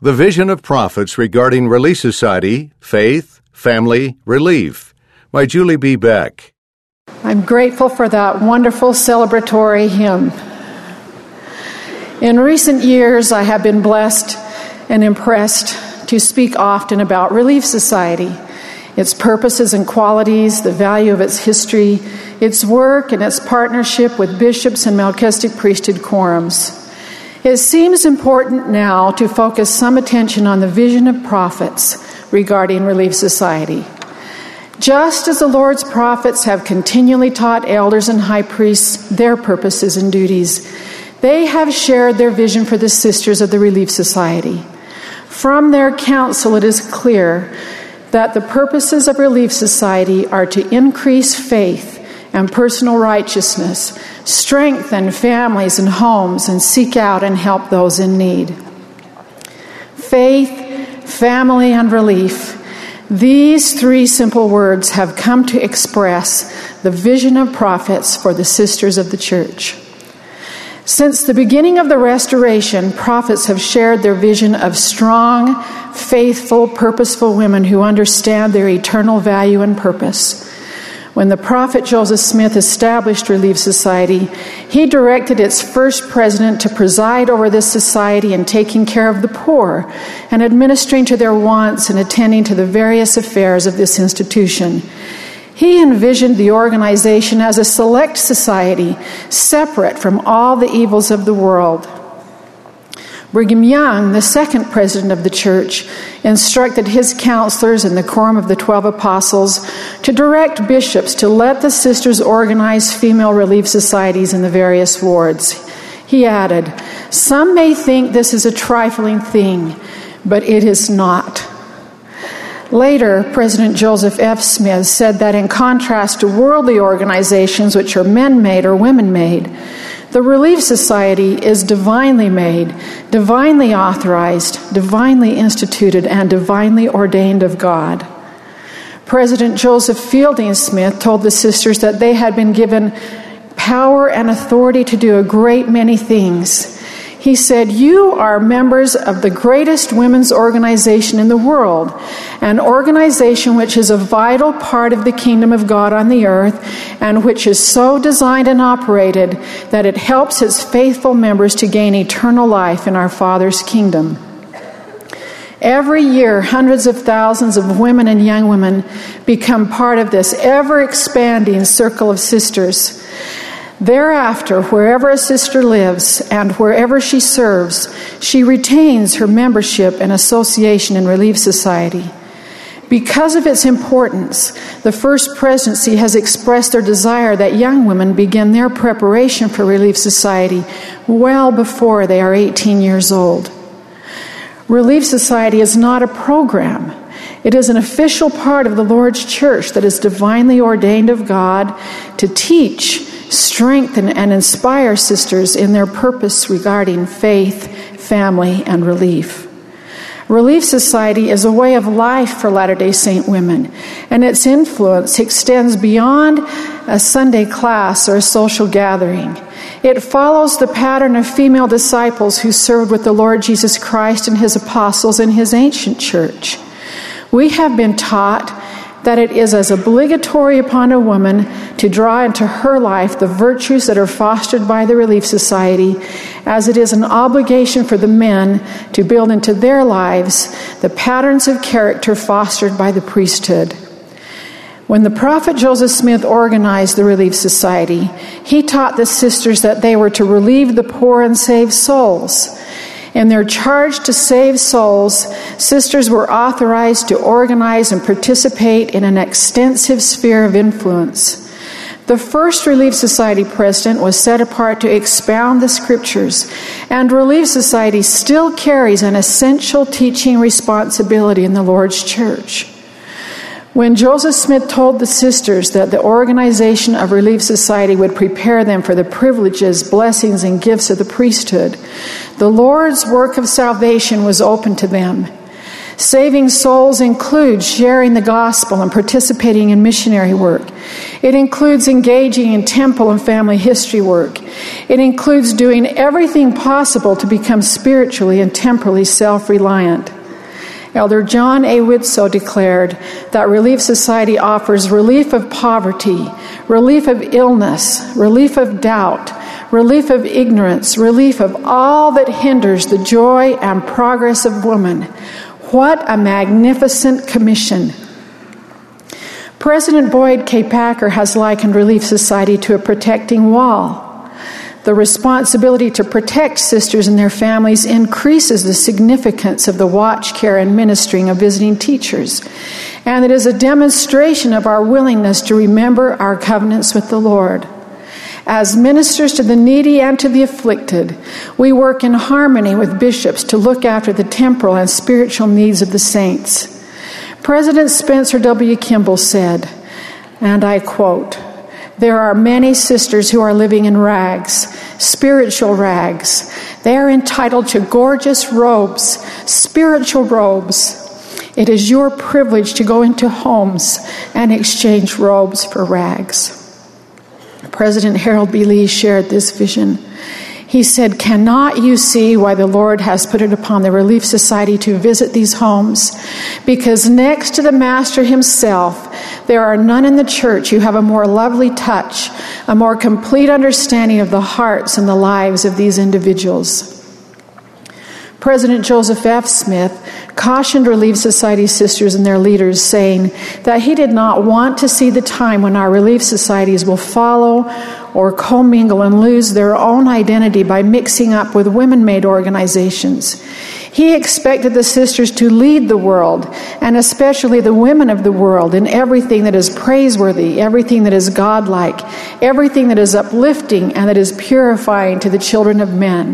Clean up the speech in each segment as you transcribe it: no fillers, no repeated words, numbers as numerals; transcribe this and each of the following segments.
The Vision of Prophets Regarding Relief Society, Faith, Family, Relief by Julie B. Beck. I'm grateful for that wonderful celebratory hymn. In recent years, I have been blessed and impressed to speak often about Relief Society, its purposes and qualities, the value of its history, its work, and its partnership with bishops and Melchizedek priesthood quorums. It seems important now to focus some attention on the vision of prophets regarding Relief Society. Just as the Lord's prophets have continually taught elders and high priests their purposes and duties, they have shared their vision for the sisters of the Relief Society. From their counsel, it is clear that the purposes of Relief Society are to increase faith and personal righteousness, strengthen families and homes, and seek out and help those in need. Faith, family, and relief. These three simple words have come to express the vision of prophets for the sisters of the church. Since the beginning of the Restoration, prophets have shared their vision of strong, faithful, purposeful women who understand their eternal value and purpose. When the prophet Joseph Smith established Relief Society, he directed its first president to preside over this society in taking care of the poor and administering to their wants and attending to the various affairs of this institution. He envisioned the organization as a select society, separate from all the evils of the world. Brigham Young, the second president of the church, instructed his counselors in the Quorum of the 12 Apostles to direct bishops to let the sisters organize female relief societies in the various wards. He added, "Some may think this is a trifling thing, but it is not." Later, President Joseph F. Smith said that in contrast to worldly organizations which are men-made or women-made, the Relief Society is divinely made, divinely authorized, divinely instituted, and divinely ordained of God. President Joseph Fielding Smith told the sisters that they had been given power and authority to do a great many things. He said, "You are members of the greatest women's organization in the world, an organization which is a vital part of the kingdom of God on the earth, and which is so designed and operated that it helps its faithful members to gain eternal life in our Father's kingdom." Every year, hundreds of thousands of women and young women become part of this ever-expanding circle of sisters. Thereafter, wherever a sister lives and wherever she serves, she retains her membership and association in Relief Society. Because of its importance, the First Presidency has expressed their desire that young women begin their preparation for Relief Society well before they are 18 years old. Relief Society is not a program. It is an official part of the Lord's church that is divinely ordained of God to teach, strengthen, and inspire sisters in their purpose regarding faith, family, and relief. Relief Society is a way of life for Latter-day Saint women, and its influence extends beyond a Sunday class or a social gathering. It follows the pattern of female disciples who served with the Lord Jesus Christ and his apostles in his ancient church. We have been taught that it is as obligatory upon a woman to draw into her life the virtues that are fostered by the Relief Society as it is an obligation for the men to build into their lives the patterns of character fostered by the priesthood. When the prophet Joseph Smith organized the Relief Society, he taught the sisters that they were to relieve the poor and save souls. In their charge to save souls, sisters were authorized to organize and participate in an extensive sphere of influence. The first Relief Society president was set apart to expound the scriptures, and Relief Society still carries an essential teaching responsibility in the Lord's church. When Joseph Smith told the sisters that the organization of Relief Society would prepare them for the privileges, blessings, and gifts of the priesthood, the Lord's work of salvation was open to them. Saving souls includes sharing the gospel and participating in missionary work. It includes engaging in temple and family history work. It includes doing everything possible to become spiritually and temporally self-reliant. Elder John A. Widtsoe declared that Relief Society offers relief of poverty, relief of illness, relief of doubt, relief of ignorance, relief of all that hinders the joy and progress of woman. What a magnificent commission. President Boyd K. Packer has likened Relief Society to a protecting wall. The responsibility to protect sisters and their families increases the significance of the watch, care, and ministering of visiting teachers. And it is a demonstration of our willingness to remember our covenants with the Lord. As ministers to the needy and to the afflicted, we work in harmony with bishops to look after the temporal and spiritual needs of the saints. President Spencer W. Kimball said, and I quote, "There are many sisters who are living in rags, spiritual rags. They are entitled to gorgeous robes, spiritual robes. It is your privilege to go into homes and exchange robes for rags." President Harold B. Lee shared this vision. He said, "Cannot you see why the Lord has put it upon the Relief Society to visit these homes? Because next to the Master himself, there are none in the church who have a more lovely touch, a more complete understanding of the hearts and the lives of these individuals." President Joseph F. Smith cautioned Relief Society sisters and their leaders, saying that he did not want to see the time when our Relief Societies will follow or commingle and lose their own identity by mixing up with women-made organizations. He expected the sisters to lead the world, and especially the women of the world, in everything that is praiseworthy, everything that is godlike, everything that is uplifting and that is purifying to the children of men.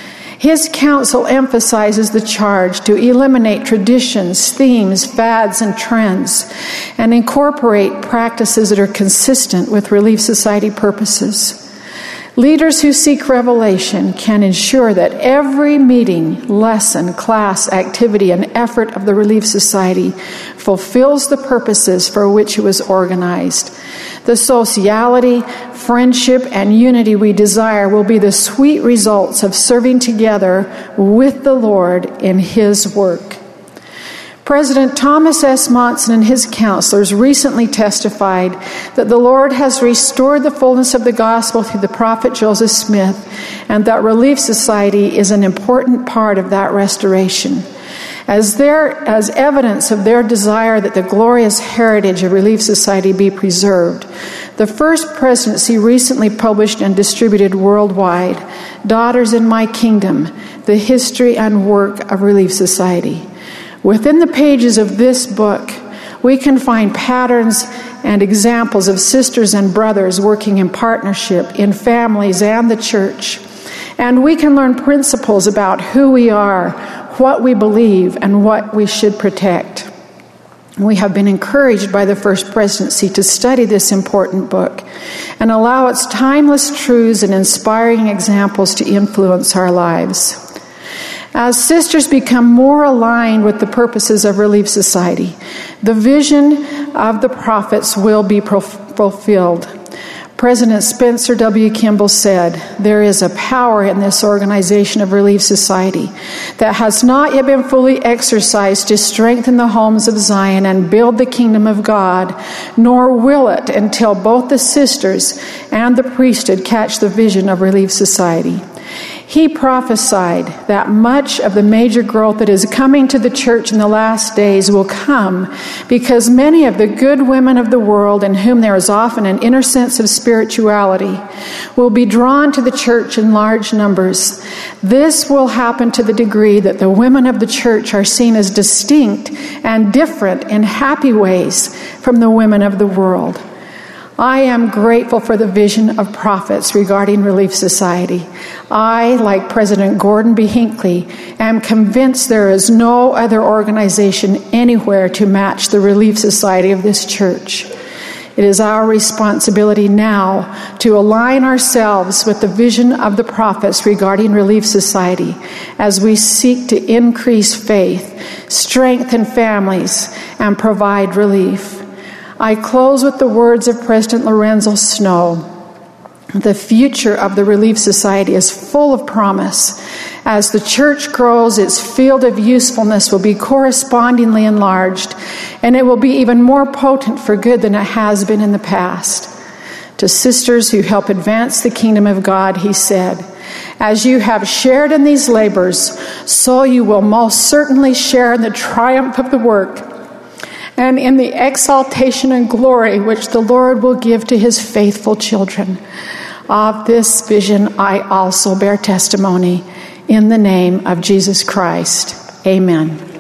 His counsel emphasizes the charge to eliminate traditions, themes, fads, and trends, and incorporate practices that are consistent with Relief Society purposes. Leaders who seek revelation can ensure that every meeting, lesson, class, activity, and effort of the Relief Society fulfills the purposes for which it was organized. The sociality, friendship, and unity we desire will be the sweet results of serving together with the Lord in His work. President Thomas S. Monson and his counselors recently testified that the Lord has restored the fullness of the gospel through the prophet Joseph Smith, and that Relief Society is an important part of that restoration. As evidence of their desire that the glorious heritage of Relief Society be preserved, the First Presidency recently published and distributed worldwide, Daughters in My Kingdom, the history and work of Relief Society. Within the pages of this book, we can find patterns and examples of sisters and brothers working in partnership in families and the church. And we can learn principles about who we are, what we believe, and what we should protect. We have been encouraged by the First Presidency to study this important book and allow its timeless truths and inspiring examples to influence our lives. As sisters become more aligned with the purposes of Relief Society, the vision of the prophets will be fulfilled. President Spencer W. Kimball said, "There is a power in this organization of Relief Society that has not yet been fully exercised to strengthen the homes of Zion and build the kingdom of God, nor will it until both the sisters and the priesthood catch the vision of Relief Society." He prophesied that much of the major growth that is coming to the church in the last days will come because many of the good women of the world, in whom there is often an inner sense of spirituality, will be drawn to the church in large numbers. This will happen to the degree that the women of the church are seen as distinct and different in happy ways from the women of the world. I am grateful for the vision of prophets regarding Relief Society. I, like President Gordon B. Hinckley, am convinced there is no other organization anywhere to match the Relief Society of this church. It is our responsibility now to align ourselves with the vision of the prophets regarding Relief Society as we seek to increase faith, strengthen families, and provide relief. I close with the words of President Lorenzo Snow. The future of the Relief Society is full of promise. As the church grows, its field of usefulness will be correspondingly enlarged, and it will be even more potent for good than it has been in the past. To sisters who help advance the kingdom of God, he said, "As you have shared in these labors, so you will most certainly share in the triumph of the work and in the exaltation and glory which the Lord will give to his faithful children. Of this vision I also bear testimony in the name of Jesus Christ. Amen."